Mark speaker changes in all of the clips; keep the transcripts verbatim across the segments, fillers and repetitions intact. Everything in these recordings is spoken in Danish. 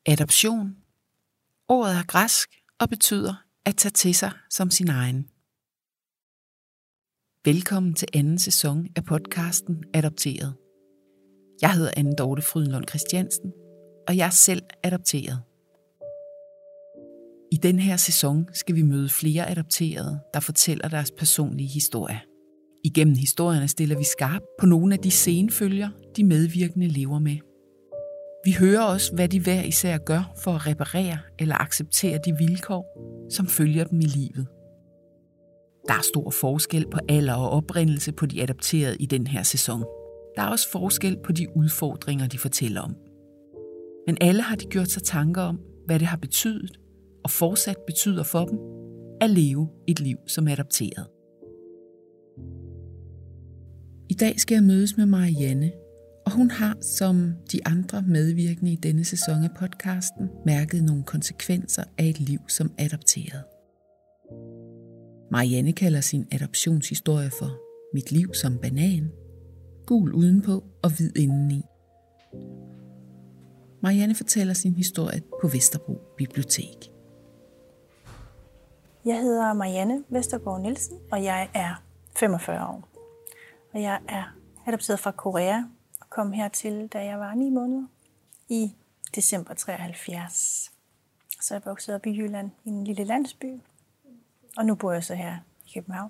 Speaker 1: Adoption. Ordet er græsk og betyder at tage til sig som sin egen. Velkommen til anden sæson af podcasten Adopteret. Jeg hedder Anne Dorte Frydenlund Christiansen, og jeg er selv adopteret. I den her sæson skal vi møde flere adopterede, der fortæller deres personlige historie. Igennem historierne stiller vi skarpt på nogle af de senfølger, de medvirkende lever med. Vi hører også, hvad de hver især gør for at reparere eller acceptere de vilkår, som følger dem i livet. Der er stor forskel på alder og oprindelse på de adopterede i den her sæson. Der er også forskel på de udfordringer, de fortæller om. Men alle har de gjort sig tanker om, hvad det har betydet og fortsat betyder for dem at leve et liv som adopteret. I dag skal jeg mødes med Marianne, og hun har, som de andre medvirkende i denne sæson af podcasten, mærket nogle konsekvenser af et liv som adopteret. Marianne kalder sin adoptionshistorie for Mit liv som banan, gul udenpå og hvid indeni. Marianne fortæller sin historie på Vesterbro Bibliotek.
Speaker 2: Jeg hedder Marianne Vestergaard Nielsen, og jeg er femogfyrre år. Og jeg er adopteret fra Korea og kom hertil, da jeg var ni måneder i december treoghalvfjerds. Så jeg voksede op i Jylland i en lille landsby, og nu bor jeg så her i København.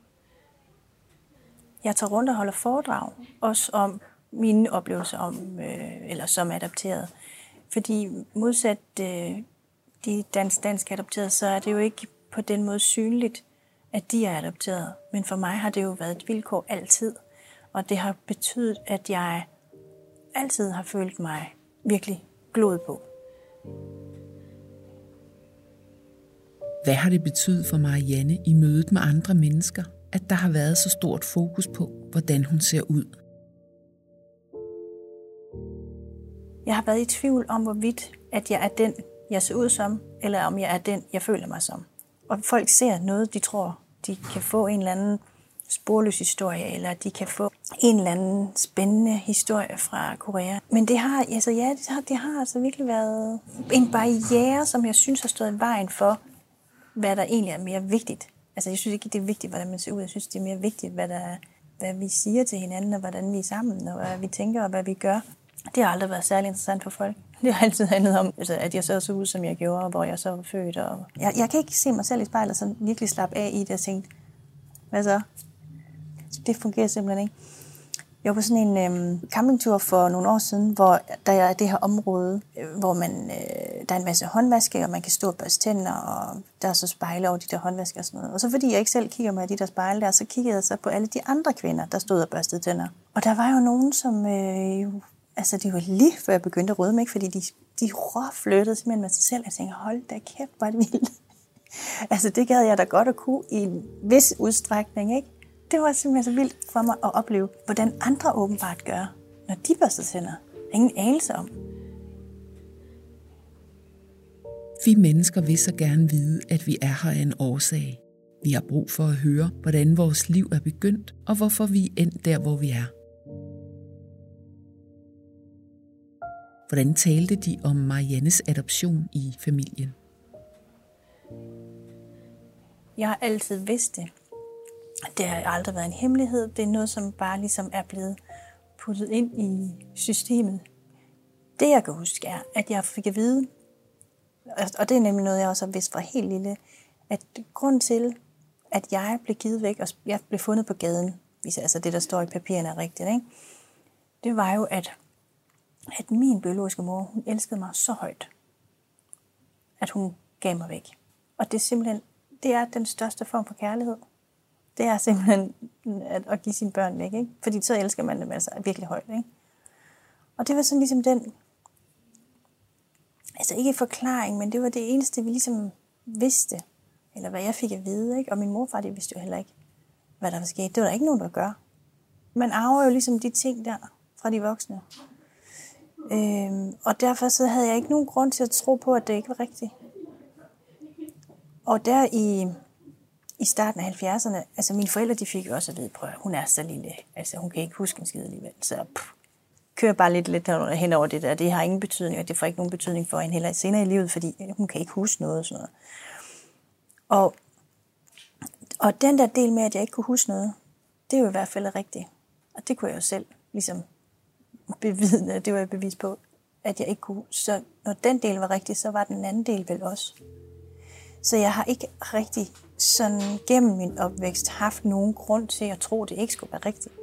Speaker 2: Jeg tager rundt og holder foredrag, også om mine oplevelser om, øh, eller som adopteret. Fordi modsat øh, de dansk, dansk adopterede, så er det jo ikke på den måde synligt, at de er adopteret. Men for mig har det jo været et vilkår altid. Og det har betydet, at jeg altid har følt mig virkelig gloet på.
Speaker 1: Hvad har det betydet for Marianne i mødet med andre mennesker, at der har været så stort fokus på, hvordan hun ser ud?
Speaker 2: Jeg har været i tvivl om, hvorvidt at jeg er den, jeg ser ud som, eller om jeg er den, jeg føler mig som. Og folk ser noget, de tror, de kan få en eller anden sporløs historie, eller de kan få en eller anden spændende historie fra Korea. Men det har, altså ja, det har, det har altså virkelig været en barriere, som jeg synes har stået i vejen for, hvad der egentlig er mere vigtigt. Altså jeg synes ikke, det er vigtigt, hvordan man ser ud. Jeg synes, det er mere vigtigt, hvad, der er, hvad vi siger til hinanden, og hvordan vi er sammen, og hvad vi tænker, og hvad vi gør. Det har aldrig været særlig interessant for folk. Det har altid handlet om, altså, at jeg så så ud, som jeg gjorde, og hvor jeg så var født. Og jeg, jeg kan ikke se mig selv i spejlet, og sådan virkelig slappe af i det og tænke, hvad så? Det fungerer simpelthen ikke. Jeg var på sådan en øhm, campingtur for nogle år siden, hvor der er det her område, øh, hvor man, øh, der er en masse håndvaske, og man kan stå og børste tænder, og der er så spejle over de der håndvaske og sådan noget. Og så fordi jeg ikke selv kigger mig i de der spejle der, så kiggede jeg så på alle de andre kvinder, der stod og børstede tænder. Og der var jo nogen, som øh, jo, altså det var lige før jeg begyndte at rødme, ikke? Fordi de, de råflyttede simpelthen med sig selv, og jeg tænkte, hold da kæft, hvor er det vildt. Altså det gad jeg da godt at kunne i en vis udstrækning, ikke? Det var simpelthen så vildt for mig at opleve, hvordan andre åbenbart gør, når de børster tænder. Ingen anelse om.
Speaker 1: Vi mennesker vil så gerne vide, at vi er her af en årsag. Vi har brug for at høre, hvordan vores liv er begyndt, og hvorfor vi er endt der, hvor vi er. Hvordan talte de om Mariannes adoption i familien?
Speaker 2: Jeg har altid vidst det. Det har aldrig været en hemmelighed. Det er noget, som bare ligesom er blevet puttet ind i systemet. Det jeg kan huske er, at jeg fik at vide, og det er nemlig noget, jeg også har vidst fra helt lille, at grund til, at jeg blev givet væk, og jeg blev fundet på gaden, hvis altså det, der står i papirerne er rigtigt, ikke? Det var jo, at, at min biologiske mor, hun elskede mig så højt, at hun gav mig væk. Og det er simpelthen, det er den største form for kærlighed. Det er simpelthen at, at give sine børn væk, ikke? Fordi så elsker man dem altså virkelig højt, ikke? Og det var sådan ligesom den, altså ikke forklaring, men det var det eneste, vi ligesom vidste, eller hvad jeg fik at vide, ikke? Og min morfar, det vidste jo heller ikke, hvad der var sket. Det var der ikke nogen, der gør. Man arver jo ligesom de ting der fra de voksne. Øhm, og derfor så havde jeg ikke nogen grund til at tro på, at det ikke var rigtigt. Og der i... I starten af halvfjerdserne, altså mine forældre, de fik jo også at vide, prøv, hun er så lille, altså hun kan ikke huske en skid alligevel, så pff, kører bare lidt, lidt hen over det der. Det har ingen betydning, og det får ikke nogen betydning for hende heller senere i livet, fordi hun kan ikke huske noget og sådan noget. Og, og den der del med, at jeg ikke kunne huske noget, det er jo i hvert fald rigtigt. Og det kunne jeg jo selv ligesom bevidne, det var jeg bevis på, at jeg ikke kunne. Så når den del var rigtig, så var den anden del vel også. Så jeg har ikke rigtig sådan gennem min opvækst haft nogen grund til at tro, at det ikke skulle være rigtigt.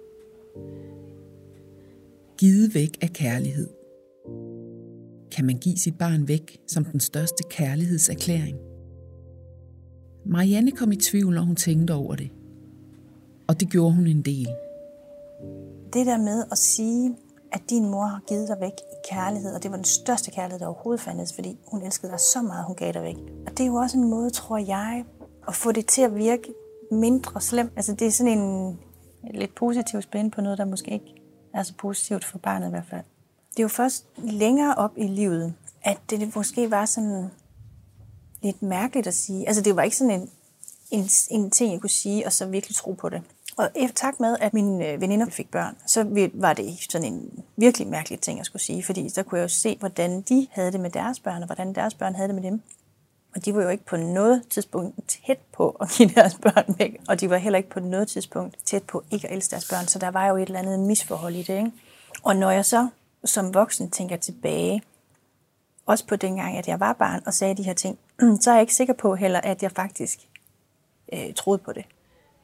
Speaker 1: Givet væk af kærlighed. Kan man give sit barn væk som den største kærlighedserklæring? Marianne kom i tvivl, når hun tænkte over det. Og det gjorde hun en del.
Speaker 2: Det der med at sige, at din mor har givet dig væk i kærlighed, og det var den største kærlighed, der overhovedet fandtes, fordi hun elskede dig så meget, hun gav dig væk. Og det er jo også en måde, tror jeg, at få det til at virke mindre slemt. Altså det er sådan en lidt positiv spænd på noget, der måske ikke er så positivt for barnet i hvert fald. Det er jo først længere op i livet, at det måske var sådan lidt mærkeligt at sige. Altså det var ikke sådan en, en, en ting, jeg kunne sige, og så virkelig tro på det. Og efter tak med, at mine veninder fik børn, så var det sådan en virkelig mærkelig ting, jeg skulle sige. Fordi så kunne jeg jo se, hvordan de havde det med deres børn, og hvordan deres børn havde det med dem. Og de var jo ikke på noget tidspunkt tæt på at give deres børn væk. Og de var heller ikke på noget tidspunkt tæt på ikke at elske deres børn. Så der var jo et eller andet misforhold i det, ikke? Og når jeg så som voksen tænker tilbage, også på dengang, at jeg var barn og sagde de her ting, så er jeg ikke sikker på heller, at jeg faktisk øh, troede på det.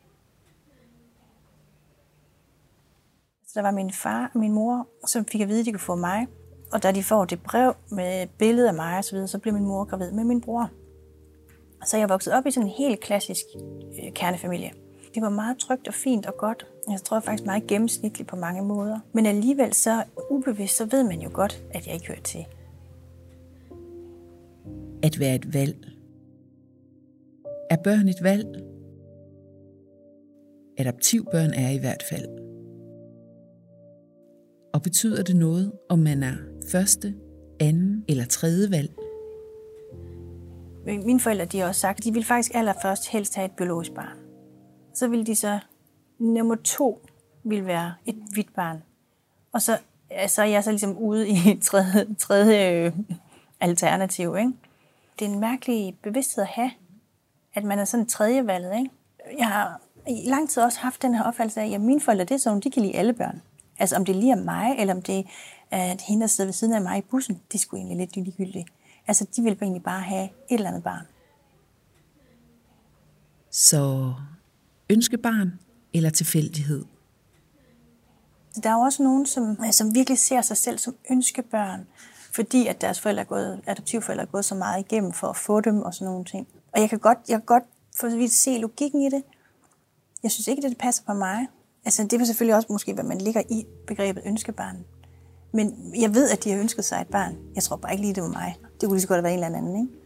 Speaker 2: Så der var min far og min mor, som fik at vide, at de kunne få mig. Og da de får det brev med billeder af mig og så videre, så blev min mor gravid med min bror. Så jeg voksede op i sådan en helt klassisk øh, kernefamilie. Det var meget trygt og fint og godt. Jeg tror faktisk meget gennemsnitligt på mange måder. Men alligevel så ubevidst, så ved man jo godt, at jeg ikke hører til.
Speaker 1: At være et valg. Er børn et valg? Adoptivbørn er i hvert fald. Og betyder det noget, om man er første, anden eller tredje valg?
Speaker 2: Mine forældre de har også sagt, at de ville faktisk allerførst helst have et biologisk barn. Så ville de så, nummer to ville være et hvidt barn. Og så, så er jeg så ligesom ude i et tredje, tredje alternativ. Ikke? Det er en mærkelig bevidsthed at have, at man er sådan tredje valget. Ikke? Jeg har i lang tid også haft den her opfattelse af, at mine forældre, det er sådan, de kan lide alle børn. Altså om det lige er mig, eller om det er hende, der sidder ved siden af mig i bussen, det er sgu egentlig lidt ligegyldigt. Altså de vil egentlig bare have et eller andet barn.
Speaker 1: Så ønskebarn eller tilfældighed?
Speaker 2: Så der er jo også nogen, som, som virkelig ser sig selv som ønskebørn, fordi at deres forældre er gået, adoptivforældre er gået så meget igennem for at få dem og sådan nogle ting. Og jeg kan godt, jeg kan godt for så vidt se logikken i det. Jeg synes ikke, at det passer på mig. Altså, det er selvfølgelig også måske, hvad man ligger i begrebet ønskebarn. Men jeg ved, at de har ønsket sig et barn. Jeg tror bare ikke lige, det var mig. Det kunne lige så godt have været en eller anden, ikke?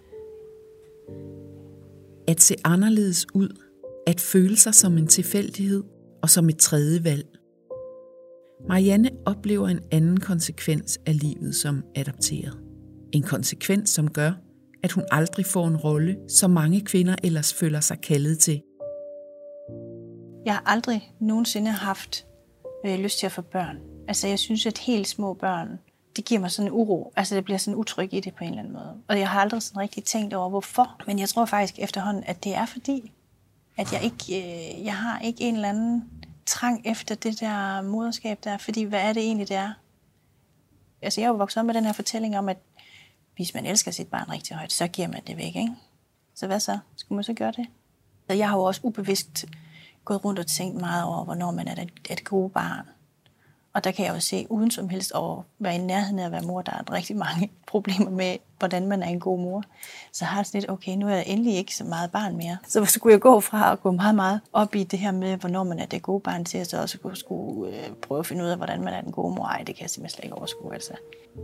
Speaker 1: At se anderledes ud. At føle sig som en tilfældighed og som et tredje valg. Marianne oplever en anden konsekvens af livet som adopteret. En konsekvens, som gør, at hun aldrig får en rolle, som mange kvinder ellers føler sig kaldet til.
Speaker 2: Jeg har aldrig nogensinde haft øh, lyst til at få børn. Altså jeg synes, at helt små børn, det giver mig sådan en uro. Altså det bliver sådan utryg i det på en eller anden måde. Og jeg har aldrig sådan rigtig tænkt over, hvorfor. Men jeg tror faktisk efterhånden, at det er fordi, at jeg ikke, øh, jeg har ikke en eller anden trang efter det der moderskab der. Fordi hvad er det egentlig, det er? Altså jeg er jo vokset op med den her fortælling om, at hvis man elsker sit barn rigtig højt, så giver man det væk, ikke? Så hvad så? Skulle man så gøre det? Så jeg har jo også ubevidst gået rundt og tænkt meget over, hvornår man er et, et gode barn. Og der kan jeg jo se, uden som helst over at være i nærheden af at være mor, der er rigtig mange problemer med, hvordan man er en god mor. Så har jeg sådan lidt, okay, nu er jeg endelig ikke så meget barn mere. Så skulle jeg gå fra at gå meget, meget op i det her med, hvornår man er det gode barn, til at så også skulle øh, prøve at finde ud af, hvordan man er den gode mor. Ej, det kan jeg simpelthen slet ikke overskue, altså.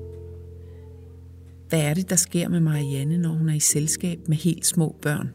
Speaker 1: Hvad er det, der sker med Marianne, når hun er i selskab med helt små børn?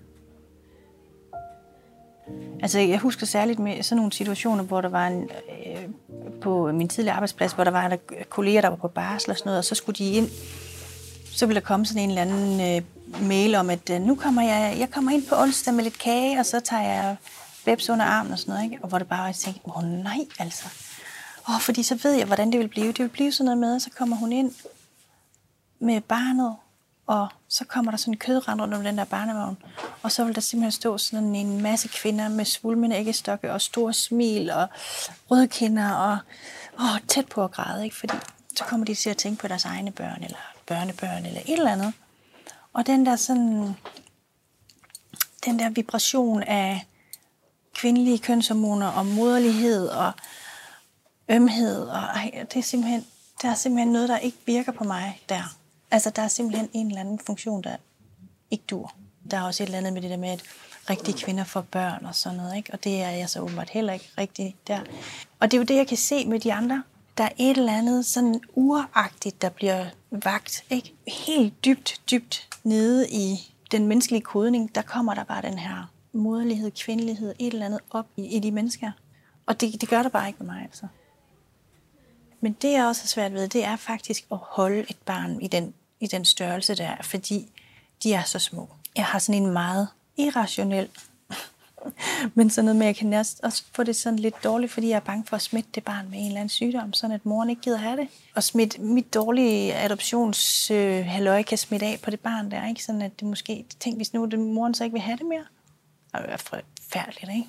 Speaker 2: Altså, jeg husker særligt med sådan nogle situationer, hvor der var en, øh, på min tidligere arbejdsplads, hvor der var en kolleger, der var på barsel og sådan noget, og så skulle de ind. Så ville der komme sådan en eller anden øh, mail om, at øh, nu kommer jeg, jeg kommer ind på onsdag med lidt kage, og så tager jeg babs under armen og sådan noget, ikke? Og hvor det bare var, jeg tænkte, åh nej, altså. Åh, fordi så ved jeg, hvordan det vil blive. Det vil blive sådan noget med, så kommer hun ind med barnet, og så kommer der sådan en kødrand rundt om den der barnevogn, og så vil der simpelthen stå sådan en masse kvinder med svulmende æggestokke og store smil og røde kinder og åh, tæt på at græde, ikke? Fordi så kommer de til at tænke på deres egne børn eller børnebørn eller et eller andet. Og den der sådan, den der vibration af kvindelige kønshormoner og moderlighed og ømhed, og ej, det er simpelthen, der er simpelthen noget, der ikke virker på mig der. Altså, der er simpelthen en eller anden funktion, der ikke dur. Der er også et eller andet med det der med, at rigtige kvinder får børn og sådan noget, ikke? Og det er jeg så åbenbart heller ikke rigtig der. Og det er jo det, jeg kan se med de andre. Der er et eller andet sådan uragtigt, der bliver vagt, ikke? Helt dybt, dybt nede i den menneskelige kodning, der kommer der bare den her moderlighed, kvindelighed, et eller andet op i, i de mennesker. Og det, det gør der bare ikke med mig, altså. Men det, jeg også har svært ved, det er faktisk at holde et barn i den, i den størrelse der, fordi de er så små. Jeg har sådan en meget irrationel, men sådan noget med, at jeg kan næsten også få det sådan lidt dårligt, fordi jeg er bange for at smitte det barn med en eller anden sygdom, sådan at moren ikke gider have det. Og smitte mit dårlige adoptionshalløj øh, kan smitte af på det barn der, ikke? Sådan at det måske, tænk hvis nu det, moren så ikke vil have det mere. Det er forfærdeligt, ikke?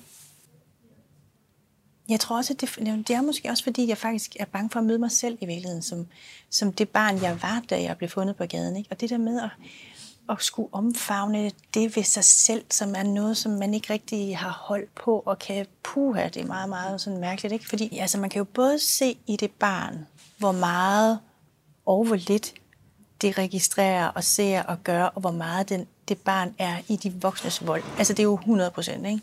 Speaker 2: Jeg tror også, at det, det er måske også, fordi jeg faktisk er bange for at møde mig selv i virkeligheden, som, som det barn, jeg var, da jeg blev fundet på gaden. Ikke? Og det der med at, at skulle omfavne det ved sig selv, som er noget, som man ikke rigtig har holdt på, og kan puha, det er meget, meget sådan mærkeligt. Ikke? Fordi altså, man kan jo både se i det barn, hvor meget og hvor lidt det registrerer og ser og gør, og hvor meget den, det barn er i de voksnes vold. Altså det er jo hundrede procent, ikke?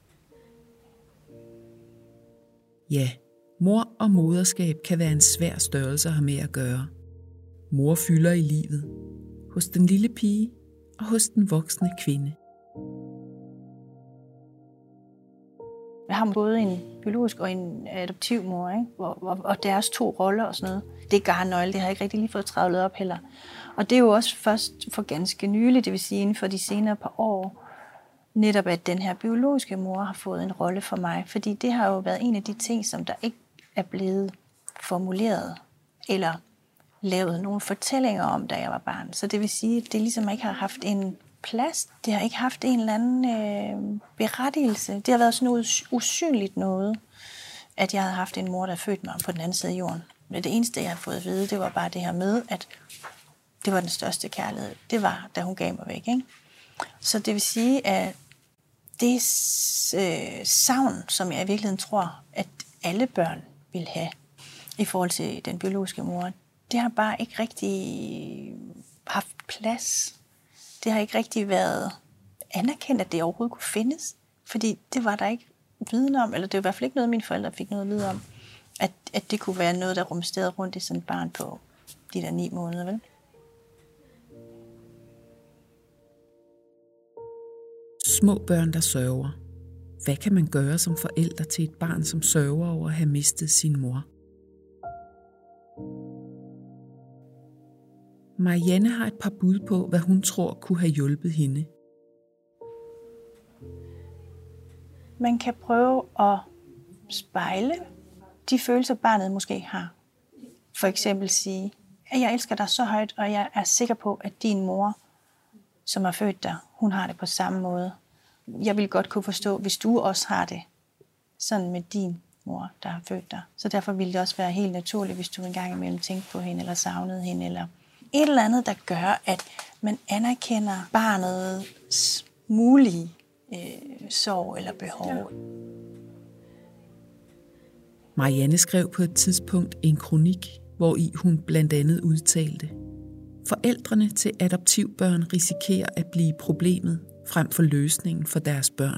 Speaker 1: Ja, mor og moderskab kan være en svær størrelse at have med at gøre. Mor fylder i livet, hos den lille pige og hos den voksne kvinde.
Speaker 2: Jeg har både en biologisk og en adoptiv mor, ikke? Og, og, og deres to roller og sådan noget. Det er garnnøgle, det har jeg ikke rigtig lige fået travlet op heller. Og det er jo også først for ganske nylig, det vil sige inden for de senere par år, netop at den her biologiske mor har fået en rolle for mig. Fordi det har jo været en af de ting, som der ikke er blevet formuleret eller lavet nogle fortællinger om, da jeg var barn. Så det vil sige, at det ligesom ikke har haft en plads. Det har ikke haft en eller anden øh, berettigelse. Det har været sådan noget usynligt noget, at jeg havde haft en mor, der fødte mig på den anden side af jorden. Men det eneste, jeg har fået at vide, det var bare det her med, at det var den største kærlighed. Det var, da hun gav mig væk, ikke? Så det vil sige, at det øh, savn, som jeg i virkeligheden tror, at alle børn vil have i forhold til den biologiske mor, det har bare ikke rigtig haft plads. Det har ikke rigtig været anerkendt, at det overhovedet kunne findes. Fordi det var der ikke viden om, eller det var i hvert fald ikke noget, mine forældre fik noget at vide om, at, at det kunne være noget, der rumsterede rundt i sådan et barn på de der ni måneder, vel?
Speaker 1: Små børn, der sørger. Hvad kan man gøre som forælder til et barn, som sørger over at have mistet sin mor? Marianne har et par bud på, hvad hun tror kunne have hjulpet hende.
Speaker 2: Man kan prøve at spejle de følelser, barnet måske har. For eksempel sige, at jeg elsker dig så højt, og jeg er sikker på, at din mor, som har født dig, hun har det på samme måde. Jeg vil godt kunne forstå, hvis du også har det sådan med din mor, der har født dig. Så derfor ville det også være helt naturligt, hvis du en gang imellem tænkte på hende, eller savnede hende, eller et eller andet, der gør, at man anerkender barnets mulige øh, sorg eller behov.
Speaker 1: Marianne skrev på et tidspunkt en kronik, hvor i hun blandt andet udtalte: forældrene til adoptivbørn risikerer at blive problemet frem for løsningen for deres børn.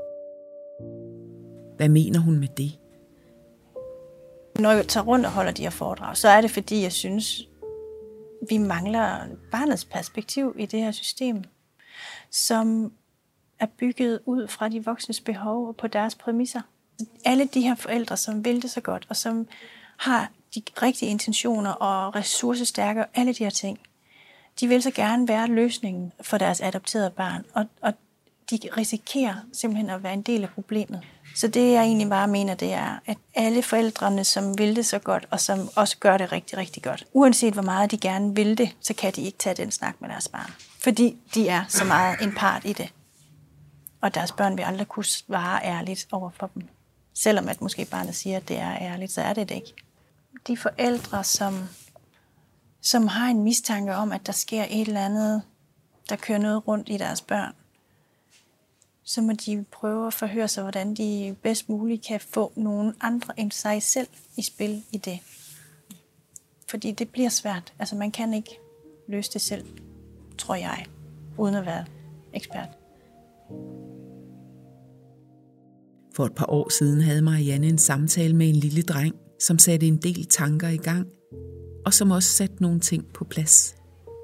Speaker 1: Hvad mener hun med det?
Speaker 2: Når jeg tager rundt og holder de her foredrag, så er det fordi, jeg synes, vi mangler barnets perspektiv i det her system, som er bygget ud fra de voksnes behov og på deres præmisser. Alle de her forældre, som vil det så godt, og som har de rigtige intentioner og ressourcestærke og alle de her ting, de vil så gerne være løsningen for deres adopterede barn, og, og de risikerer simpelthen at være en del af problemet. Så det jeg egentlig bare mener, det er, at alle forældrene, som vil det så godt, og som også gør det rigtig, rigtig godt, uanset hvor meget de gerne vil det, så kan de ikke tage den snak med deres barn. Fordi de er så meget en part i det. Og deres børn vil aldrig kunne svare ærligt over for dem. Selvom at måske barnet siger, at det er ærligt, så er det det ikke. De forældre, som, som har en mistanke om, at der sker et eller andet, der kører noget rundt i deres børn, så må de prøve at forhøre sig, hvordan de bedst muligt kan få nogen andre end sig selv i spil i det. Fordi det bliver svært. Altså man kan ikke løse det selv, tror jeg, uden at være ekspert.
Speaker 1: For et par år siden havde Marianne en samtale med en lille dreng, som satte en del tanker i gang, og som også satte nogle ting på plads.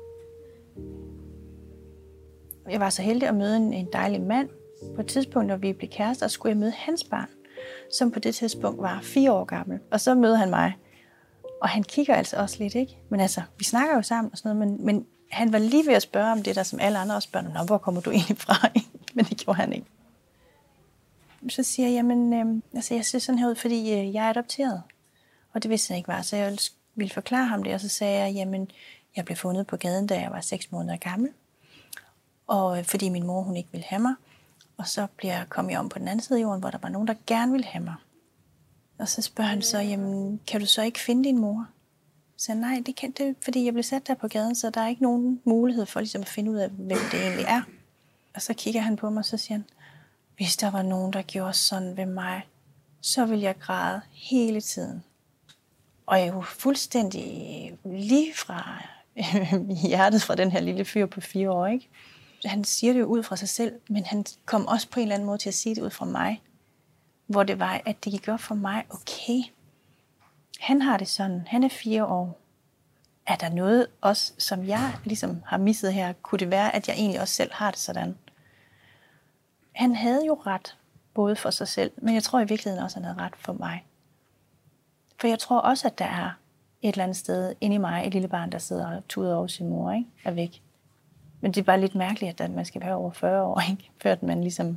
Speaker 2: Jeg var så heldig at møde en, en dejlig mand. På et tidspunkt, når vi blev kærester, skulle jeg møde hans barn, som på det tidspunkt var fire år gammel. Og så møder han mig, og han kigger altså også lidt, ikke? Men altså, vi snakker jo sammen og sådan noget, men, men han var lige ved at spørge om det der, som alle andre også spørger, Nå, hvor kommer du egentlig fra? Men det gjorde han ikke. Så siger jeg, jamen, øh, altså, jeg ser sådan her ud, fordi øh, jeg er adopteret. Og det vidste han ikke var, så jeg ville forklare ham det, og så sagde jeg, jamen, jeg blev fundet på gaden, da jeg var seks måneder gammel. Og øh, fordi min mor, hun ikke ville have mig. Og så bliver jeg kommet om på den anden side af jorden, hvor der var nogen, der gerne ville have mig. Og så spørger han så, jamen, kan du så ikke finde din mor? Så nej, det kan det, fordi jeg blev sat der på gaden, så der er ikke nogen mulighed for ligesom at finde ud af, hvem det egentlig er. Og så kigger han på mig, og så siger han, hvis der var nogen, der gjorde sådan ved mig, så ville jeg græde hele tiden. Og jeg er jo fuldstændig lige fra hjertet fra den her lille fyr på fire år, ikke? Han siger det jo ud fra sig selv, men han kom også på en eller anden måde til at sige det ud fra mig. Hvor det var, at det gik op for mig, okay, han har det sådan, han er fire år. Er der noget også, som jeg ligesom har misset her? Kunne det være, at jeg egentlig også selv har det sådan? Han havde jo ret, både for sig selv, men jeg tror i virkeligheden også, at han havde ret for mig. For jeg tror også, at der er et eller andet sted inde i mig, et lille barn, der sidder og tuder over sin mor, ikke? Er væk. Men det er bare lidt mærkeligt, at man skal være over fyrre år, ikke? Før at man ligesom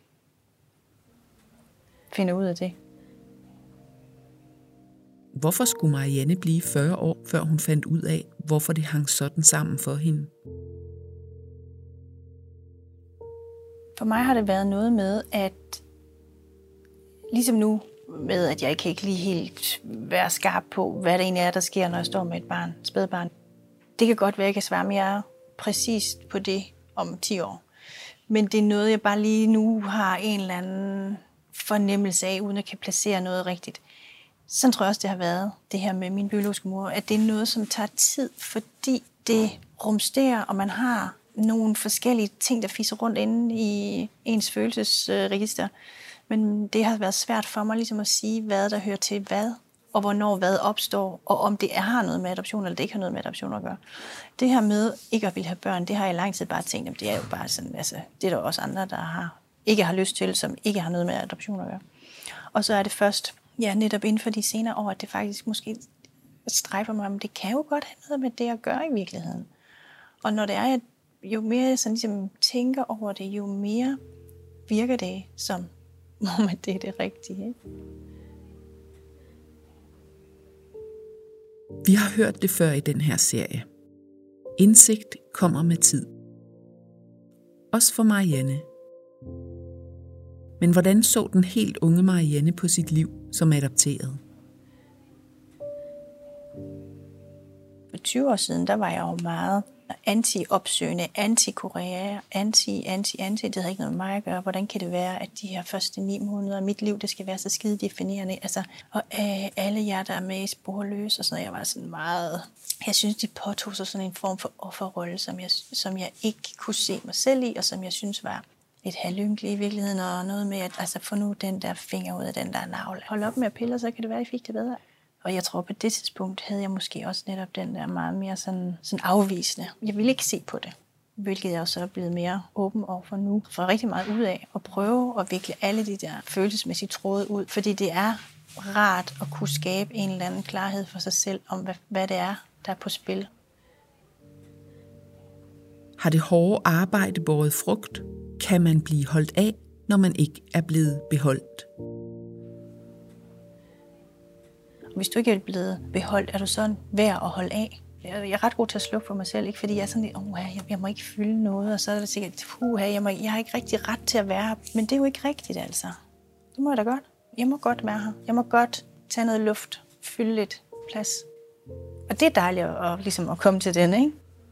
Speaker 2: finder ud af det.
Speaker 1: Hvorfor skulle Marianne blive fyrre år, før hun fandt ud af, hvorfor det hang sådan sammen for hende?
Speaker 2: For mig har det været noget med, at ligesom nu, med at jeg ikke kan lige helt være skarp på, hvad det egentlig er, der sker, når jeg står med et barn, spædbarn. Det kan godt være, at jeg kan svare mere præcist på det om ti år. Men det er noget, jeg bare lige nu har en eller anden fornemmelse af, uden at kan placere noget rigtigt. Sådan tror jeg også, det har været, det her med min biologiske mor, at det er noget, som tager tid, fordi det rumsterer, og man har nogle forskellige ting, der fiser rundt inde i ens følelsesregister. Men det har været svært for mig ligesom at sige, hvad der hører til hvad, og hvornår hvad opstår, og om det har noget med adoption, eller det ikke har noget med adoption at gøre. Det her med ikke at ville have børn, det har jeg lang tid bare tænkt, at det er jo bare sådan, altså, det er der også andre, der har, ikke har lyst til, som ikke har noget med adoption at gøre. Og så er det først, ja, netop inden for de senere år, at det faktisk måske strejfer mig, men det kan jo godt have noget med det at gøre i virkeligheden. Og når det er, at jo mere jeg sådan ligesom tænker over det, jo mere virker det som, om at det er det rigtige, ikke?
Speaker 1: Vi har hørt det før i den her serie. Indsigt kommer med tid. Også for Marianne. Men hvordan så den helt unge Marianne på sit liv som adopteret?
Speaker 2: For tyve år siden, der var jeg jo meget anti-opsøgende, anti-Korea, anti, anti, anti. Det havde ikke noget med mig at gøre. Hvordan kan det være, at de her første ni måneder af mit liv, det skal være så skide definerende? Altså, og øh, alle jer, der er med i Sporløs og sådan noget, jeg var sådan meget... Jeg synes, de påtog sig sådan en form for offerrolle, som jeg, som jeg ikke kunne se mig selv i, og som jeg synes var lidt halvynkeligt i virkeligheden, og noget med at altså, få nu den der finger ud af den der navle. Hold op med at pille, så kan det være, at I fik det bedre. Og jeg tror, på det tidspunkt havde jeg måske også netop den der meget mere sådan, sådan afvisende. Jeg ville ikke se på det, hvilket jeg også er blevet mere åben overfor nu. For rigtig meget ud af at prøve at vikle alle de der følelsesmæssige tråde ud, fordi det er rart at kunne skabe en eller anden klarhed for sig selv om, hvad, hvad det er, der er på spil.
Speaker 1: Har det hårde arbejde båret frugt? Kan man blive holdt af? når man ikke er blevet beholdt.
Speaker 2: Hvis du ikke er blevet beholdt, er du sådan værd at holde af. Jeg er ret god til at slukke for mig selv, ikke? Fordi jeg er sådan lidt, oh, jeg, jeg må ikke fylde noget, og så er det sikkert, puh, jeg, må, jeg har ikke rigtig ret til at være her. Men det er jo ikke rigtigt, altså. Det må jeg da godt. Jeg må godt være her. Jeg må godt tage noget luft, fylde lidt plads. Og det er dejligt at, ligesom at komme til den, ikke?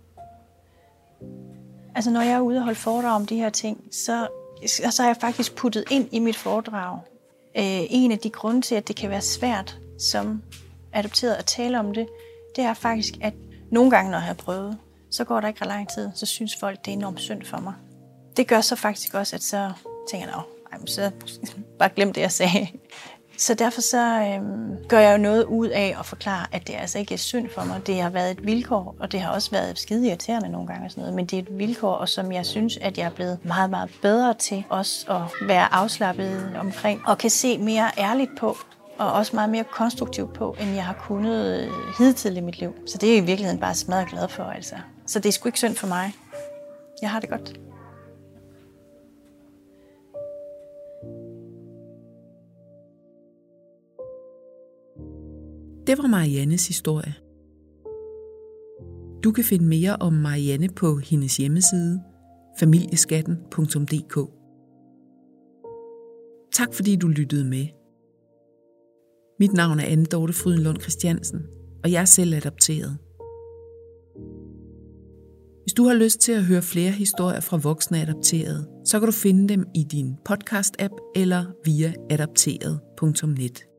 Speaker 2: Altså, når jeg er ude og holde foredrag om de her ting, så, så har jeg faktisk puttet ind i mit foredrag øh, en af de grunde til, at det kan være svært som adopteret at tale om det, det er faktisk, at nogle gange, når jeg har prøvet, så går der ikke ret lang tid, så synes folk, det er enormt synd for mig. Det gør så faktisk også, at så tænker jeg, ej, så bare glem det, jeg sagde. Så derfor så øhm, gør jeg jo noget ud af at forklare, at det altså ikke er synd for mig. Det har været et vilkår, og det har også været skide irriterende nogle gange og sådan noget, men det er et vilkår, og som jeg synes, at jeg er blevet meget, meget bedre til også at være afslappet omkring, og kan se mere ærligt på, og også meget mere konstruktivt på, end jeg har kunnet hidtil i mit liv. Så det er jeg i virkeligheden bare smadret glad for, altså. Så det er sgu ikke synd for mig. Jeg har det godt.
Speaker 1: Det var Mariannes historie. Du kan finde mere om Marianne på hendes hjemmeside familieskatten punktum d k. Tak fordi du lyttede med. Mit navn er Anne Dorte Frydenlund Christiansen, og jeg er selv adopteret. Hvis du har lyst til at høre flere historier fra voksne adopterede, så kan du finde dem i din podcast-app eller via adopteret punktum net.